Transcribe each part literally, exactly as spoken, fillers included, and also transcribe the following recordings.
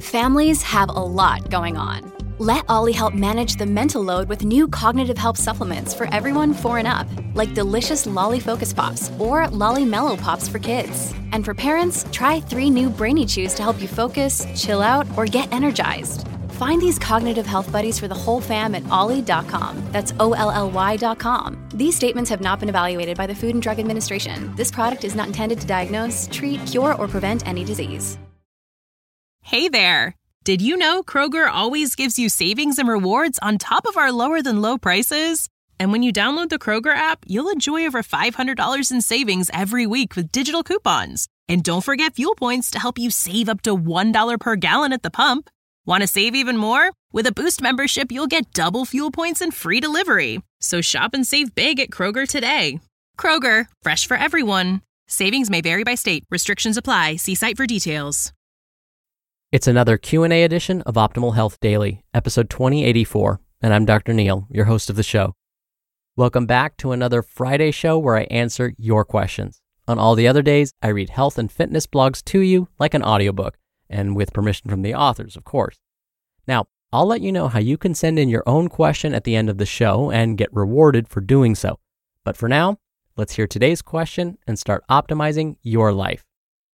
Families have a lot going on. Let Ollie help manage the mental load with new cognitive help supplements for everyone four and up, like delicious Lolly Focus Pops or Lolly Mellow Pops for kids. And for parents, try three new Brainy Chews to help you focus, chill out, or get energized. Find these cognitive health buddies for the whole fam at ollie dot com. That's O L L Y dot com. These statements have not been evaluated by the Food and Drug Administration. This product is not intended to diagnose, treat, cure, or prevent any disease. Hey there! Did you know Kroger always gives you savings and rewards on top of our lower-than-low prices? And when you download the Kroger app, you'll enjoy over five hundred dollars in savings every week with digital coupons. And don't forget fuel points to help you save up to one dollar per gallon at the pump. Want to save even more? With a Boost membership, you'll get double fuel points and free delivery. So shop and save big at Kroger today. Kroger, fresh for everyone. Savings may vary by state. Restrictions apply. See site for details. It's another Q and A edition of Optimal Health Daily, episode twenty eighty-four, and I'm Doctor Neil, your host of the show. Welcome back to another Friday show where I answer your questions. On all the other days, I read health and fitness blogs to you like an audiobook, and with permission from the authors, of course. Now, I'll let you know how you can send in your own question at the end of the show and get rewarded for doing so. But for now, let's hear today's question and start optimizing your life.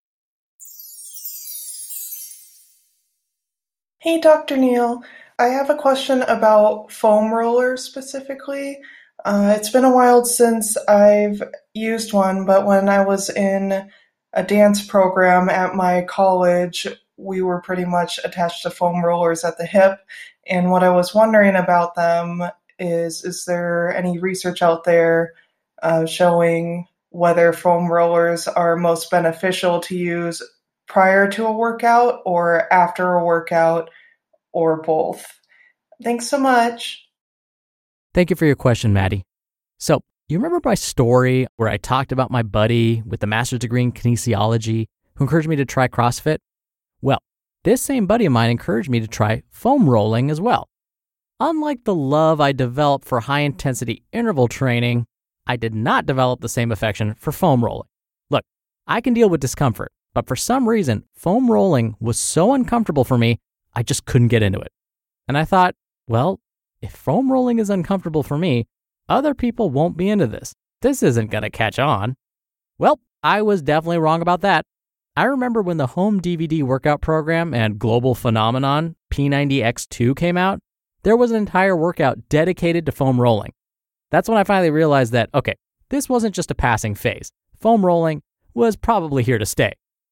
Hey, Doctor Neil. I have a question about foam rollers specifically. Uh, it's been a while since I've used one, but when I was in a dance program at my college, we were pretty much attached to foam rollers at the hip. And what I was wondering about them is, is there any research out there uh, showing whether foam rollers are most beneficial to use prior to a workout or after a workout or both? Thanks so much. Thank you for your question, Maddie. So, you remember my story where I talked about my buddy with the master's degree in kinesiology who encouraged me to try CrossFit? Well, this same buddy of mine encouraged me to try foam rolling as well. Unlike the love I developed for high-intensity interval training, I did not develop the same affection for foam rolling. Look, I can deal with discomfort, but for some reason, foam rolling was so uncomfortable for me, I just couldn't get into it. And I thought, well, if foam rolling is uncomfortable for me, other people won't be into this. This isn't going to catch on. Well, I was definitely wrong about that. I remember when the home D V D workout program and global phenomenon P ninety X two came out, there was an entire workout dedicated to foam rolling. That's when I finally realized that, okay, this wasn't just a passing phase. Foam rolling was probably here to stay.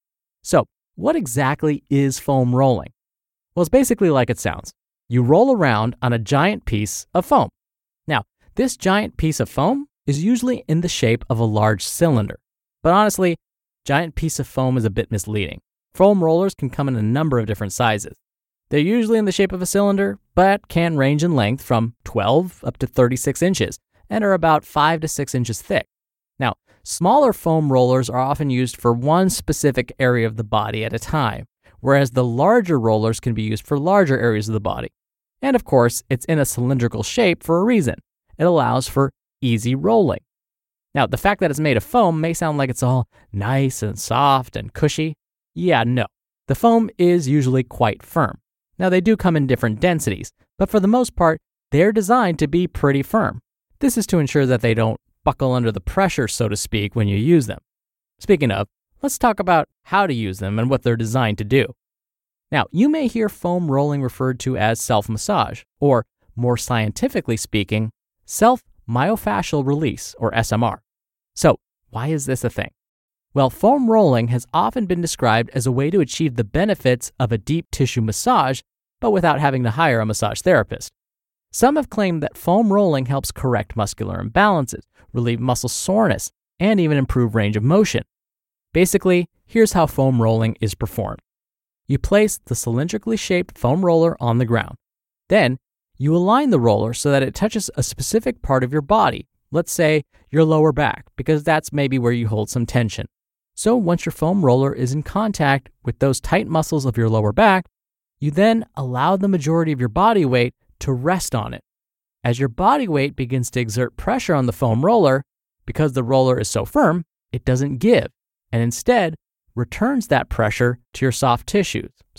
So, what exactly is foam rolling? Well, it's basically like it sounds. You roll around on a giant piece of foam. Now, this giant piece of foam is usually in the shape of a large cylinder. But honestly, giant piece of foam is a bit misleading. Foam rollers can come in a number of different sizes. They're usually in the shape of a cylinder, but can range in length from twelve up to thirty-six inches and are about five to six inches thick. Now, smaller foam rollers are often used for one specific area of the body at a time, whereas the larger rollers can be used for larger areas of the body. And of course, it's in a cylindrical shape for a reason. It allows for easy rolling. Now, the fact that it's made of foam may sound like it's all nice and soft and cushy. Yeah, no. The foam is usually quite firm. Now, they do come in different densities, but for the most part, they're designed to be pretty firm. This is to ensure that they don't buckle under the pressure, so to speak, when you use them. Speaking of, let's talk about how to use them and what they're designed to do. Now, you may hear foam rolling referred to as self-massage, or more scientifically speaking, self-myofascial release, or S M R. So, why is this a thing? Well, foam rolling has often been described as a way to achieve the benefits of a deep tissue massage, but without having to hire a massage therapist. Some have claimed that foam rolling helps correct muscular imbalances, relieve muscle soreness, and even improve range of motion. Basically, here's how foam rolling is performed. You place the cylindrically shaped foam roller on the ground. Then, you align the roller so that it touches a specific part of your body, let's say your lower back, because that's maybe where you hold some tension. So once your foam roller is in contact with those tight muscles of your lower back, you then allow the majority of your body weight to rest on it. As your body weight begins to exert pressure on the foam roller, because the roller is so firm, it doesn't give, and instead returns that pressure to your soft tissues. So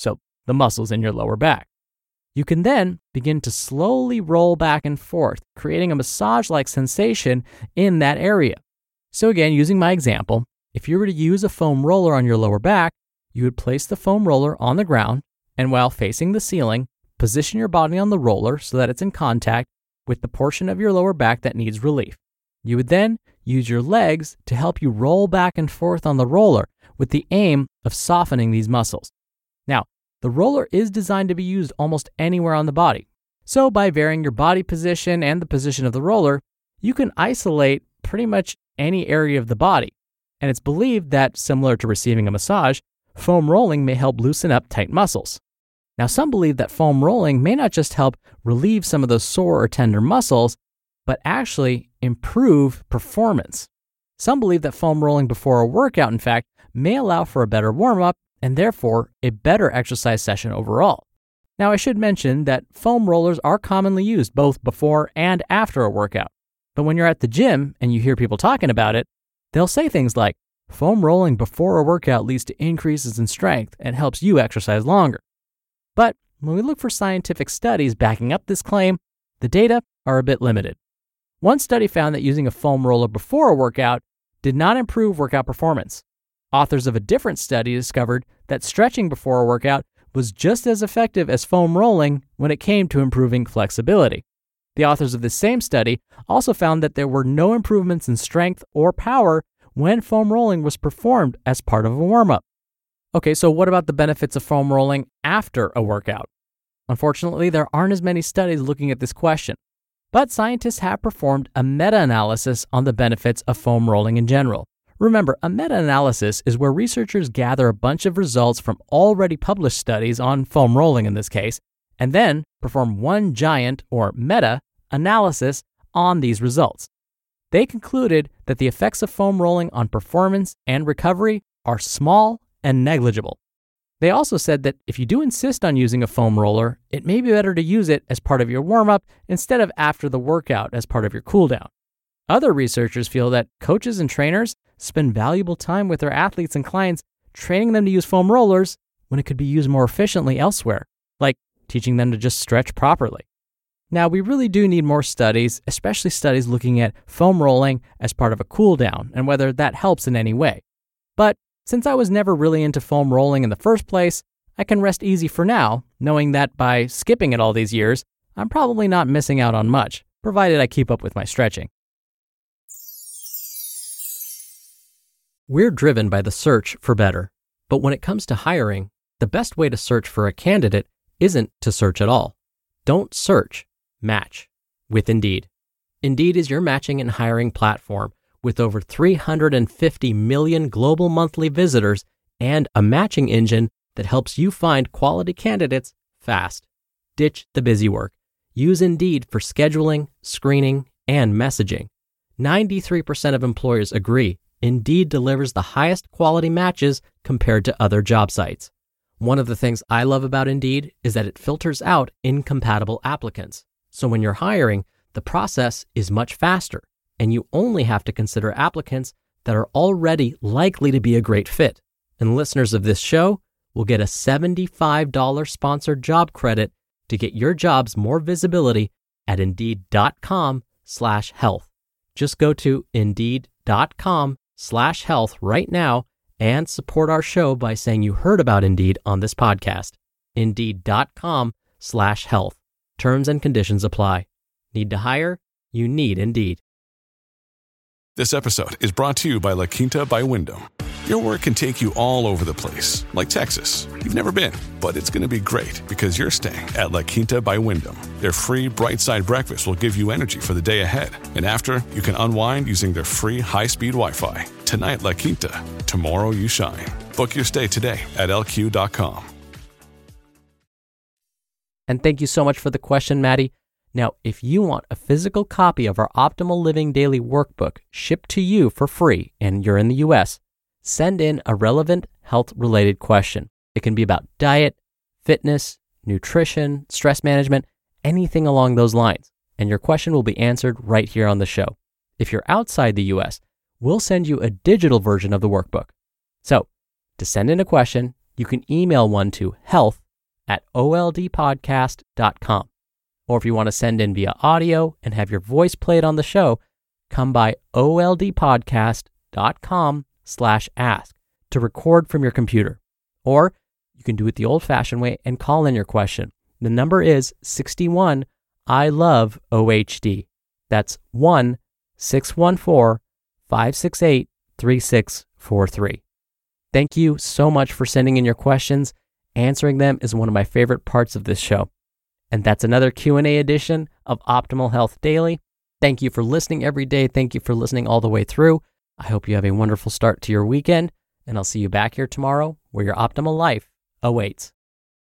the muscles in your lower back. You can then begin to slowly roll back and forth, creating a massage-like sensation in that area. So again, using my example, if you were to use a foam roller on your lower back, you would place the foam roller on the ground, and while facing the ceiling, position your body on the roller so that it's in contact with the portion of your lower back that needs relief. You would then use your legs to help you roll back and forth on the roller with the aim of softening these muscles. Now, the roller is designed to be used almost anywhere on the body. So by varying your body position and the position of the roller, you can isolate pretty much any area of the body. And it's believed that, similar to receiving a massage, foam rolling may help loosen up tight muscles. Now, some believe that foam rolling may not just help relieve some of those sore or tender muscles, but actually improve performance. Some believe that foam rolling before a workout, in fact, may allow for a better warm-up and therefore a better exercise session overall. Now, I should mention that foam rollers are commonly used both before and after a workout. But when you're at the gym and you hear people talking about it, they'll say things like, foam rolling before a workout leads to increases in strength and helps you exercise longer. But when we look for scientific studies backing up this claim, the data are a bit limited. One study found that using a foam roller before a workout did not improve workout performance. Authors of a different study discovered that stretching before a workout was just as effective as foam rolling when it came to improving flexibility. The authors of this same study also found that there were no improvements in strength or power when foam rolling was performed as part of a warm-up. Okay, so what about the benefits of foam rolling after a workout? Unfortunately, there aren't as many studies looking at this question, but scientists have performed a meta-analysis on the benefits of foam rolling in general. Remember, a meta-analysis is where researchers gather a bunch of results from already published studies on foam rolling in this case, and then perform one giant, or meta-analysis on these results. They concluded that the effects of foam rolling on performance and recovery are small and negligible. They also said that if you do insist on using a foam roller, it may be better to use it as part of your warm-up instead of after the workout as part of your cool-down. Other researchers feel that coaches and trainers spend valuable time with their athletes and clients training them to use foam rollers when it could be used more efficiently elsewhere, like teaching them to just stretch properly. Now, we really do need more studies, especially studies looking at foam rolling as part of a cool-down and whether that helps in any way. But since I was never really into foam rolling in the first place, I can rest easy for now, knowing that by skipping it all these years, I'm probably not missing out on much, provided I keep up with my stretching. We're driven by the search for better, but when it comes to hiring, the best way to search for a candidate isn't to search at all. Don't search, match with Indeed. Indeed is your matching and hiring platform with over three hundred fifty million global monthly visitors and a matching engine that helps you find quality candidates fast. Ditch the busy work. Use Indeed for scheduling, screening, and messaging. ninety-three percent of employers agree Indeed delivers the highest quality matches compared to other job sites. One of the things I love about Indeed is that it filters out incompatible applicants. So when you're hiring, the process is much faster, and you only have to consider applicants that are already likely to be a great fit. And listeners of this show will get a seventy-five dollars sponsored job credit to get your jobs more visibility at Indeed.com slash health. Just go to Indeed.com slash health right now and support our show by saying you heard about Indeed on this podcast. Indeed.com slash health. Terms and conditions apply. Need to hire? You need Indeed. This episode is brought to you by La Quinta by Wyndham. Your work can take you all over the place, like Texas. You've never been, but it's going to be great because you're staying at La Quinta by Wyndham. Their free Bright Side breakfast will give you energy for the day ahead. And after, you can unwind using their free high-speed Wi-Fi. Tonight, La Quinta. Tomorrow, you shine. Book your stay today at L Q dot com. And thank you so much for the question, Maddie. Now, if you want a physical copy of our Optimal Living Daily Workbook shipped to you for free and you're in the U S, send in a relevant health-related question. It can be about diet, fitness, nutrition, stress management, anything along those lines, and your question will be answered right here on the show. If you're outside the U S, we'll send you a digital version of the workbook. So, to send in a question, you can email one to health at O L D podcast dot com. Or if you want to send in via audio and have your voice played on the show, come by O L D podcast dot com slash ask to record from your computer. Or you can do it the old-fashioned way and call in your question. The number is sixty-one I love O H D. That's one six one four five six eight three six four three. Thank you so much for sending in your questions. Answering them is one of my favorite parts of this show. And that's another Q and A edition of Optimal Health Daily. Thank you for listening every day. Thank you for listening all the way through. I hope you have a wonderful start to your weekend, and I'll see you back here tomorrow where your optimal life awaits.